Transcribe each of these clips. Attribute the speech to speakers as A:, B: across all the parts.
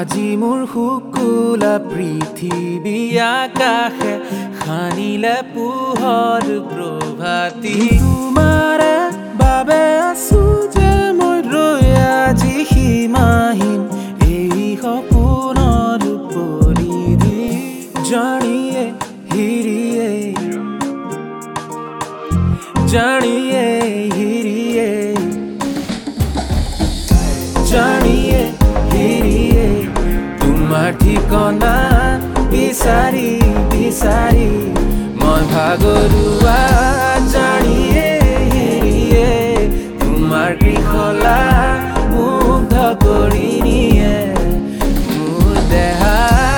A: আজি মোৰ শুকুলা পৃথিৱী আকাশে খানিলে পোহৰ প্ৰভাতী তোমাৰে বাবে আছো যে মই ৰৈ আজি সীমাহীন এই সপোনৰ পৰিধি জানিয়ে হিৰিয়ে জানিয়ে হিৰিয়ে জানিয়ে হিৰিয়ে তোমাৰ ঠিকনা বিচাৰি বিচাৰি মই ভাগৰুৱা জানিয়ে হিৰিয়ে তোমাৰ কৃষলা মুগ্ধ কৰি নিয়ে মোৰ দেহা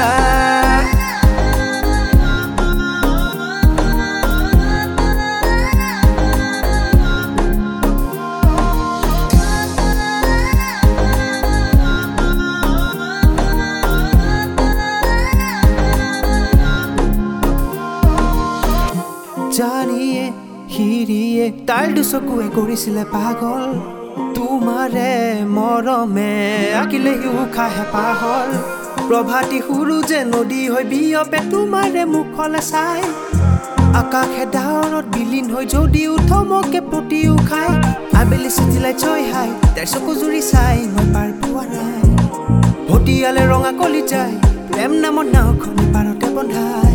A: জানিয়ে হিৰিয়ে তাইৰ দুচকুৱে কৰিছিলে পাগল তোমাৰে মৰমে আঁকিলে উশাহে পাহল প্ৰভাতী সুৰু যে নদী হৈ বিয়পে তোমাৰে মুখলে চাই আকাশে ডাৱৰত বিলীন হৈ যদিও থমকে প্ৰতি উশাই আবেলি চিঠিলাই ছয় হাই তাইৰ চকু জুৰি চাই মই পাৰ পোৱা নাই ভটিয়ালে ৰঙা কলি যায় প্ৰেম নামৰ নাওখন পাৰতে বন্ধাই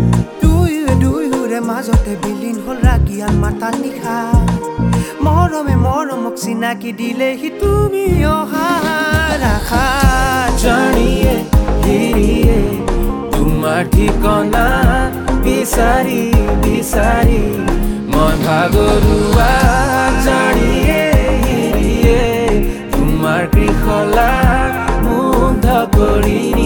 A: মাজতে বিলীন হল ৰাগিয়াল মাতাল নিশা মৰমে মৰমক চিনাকি দিলেহি তুমি অহা ৰাখা জানিয়ে হিৰিয়ে তোমাৰ ঠিকনা বিচাৰি বিচাৰি মই ভাগৰুৱা জানিয়ে হিৰিয়ে তোমাৰ কৃষলা মুগ্ধ কৰি